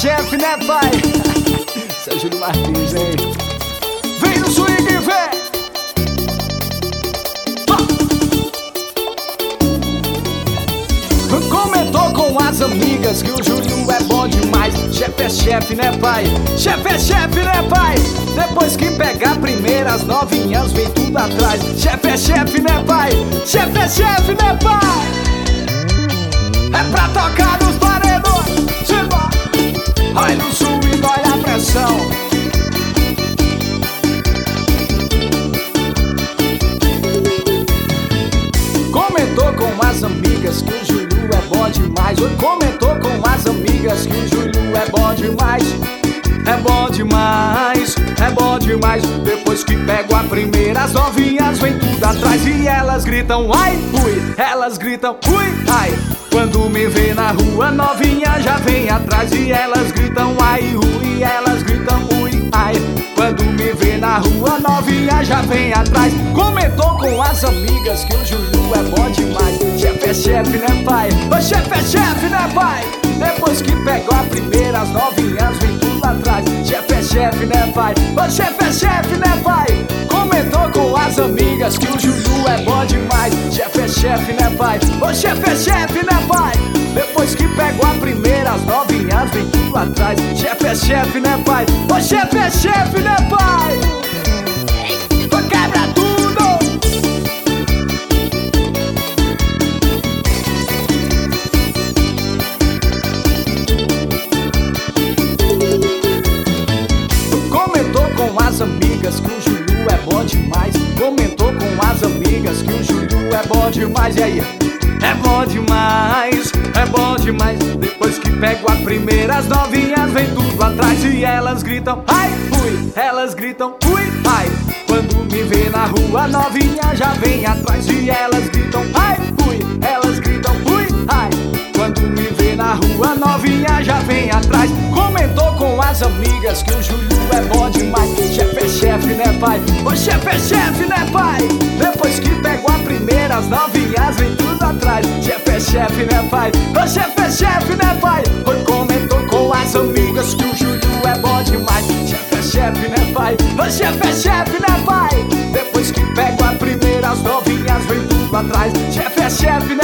chefe, né, pai? Seu Júlio Martins, hein? Vem no swing, vem! Comentou com as amigas que o Júlio é bom demais. Chefe é chefe, né, pai? Chefe é chefe, né, pai? Depois que pega a primeira, as novinhas vem tudo atrás. Chefe é chefe, né, pai? Chefe é chefe, né, pai? É pra tocar nos paredões. Olha no swing, olha a pressão. Comentou com as amigas que o Júlio é bom demais. Comentou com as amigas que o Júlio é bom demais. É bom demais, é bom demais. Depois que pego a primeira, as novinhas vem tudo atrás. E elas gritam ai, ui, elas gritam ui, ai. Quando me vê na rua, novinha já vem atrás. E elas gritam ai, ui, elas gritam ui, ai. Quando me vê na rua, novinha já vem atrás. Comentou com as amigas que o Júlio é bom demais. Chefe é chefe, né, pai? O chefe é chefe, né, pai? Depois que pegou a primeira, as novinhas vem tudo atrás. Chefe é chefe, né, pai? O chefe é chefe, né, pai? Comentou com as amigas que o Júlio é bom demais. Chefe é chefe, né, pai? O chefe é chefe, né, pai? Depois que pegou a primeira, as novinhas vem tudo atrás. Chefe é chefe, né, pai? O chefe é chefe, né, pai? Quebra tudo! Comentou com as amigas que o Júlio é bom demais. Comentou com as amigas que o Júlio é bom demais. E aí? É bom demais, é bom demais. Depois que pego a primeira, as novinhas vem tudo atrás. E elas gritam ai, ui, elas gritam ui, ai. Quando me vê na rua, novinha já vem atrás. E elas gritam ai, ui, elas gritam ui, ai. Quando me vê na rua, novinha já vem atrás. Comentou com as amigas que o Júlio é bom demais. Chefe é chefe, né, pai? O chefe é chefe, né, pai? Depois que pegou a primeira, as novinhas vem tudo atrás. Chefe é chefe, né, pai? O chefe é chefe, né, pai? Comentou com as amigas que o Júlio é bom demais. Chefe é chefe, né, pai? O chefe é chefe, né, pai? Depois que pegou a primeira, as novinhas vem tudo atrás. Chefe é chefe, né?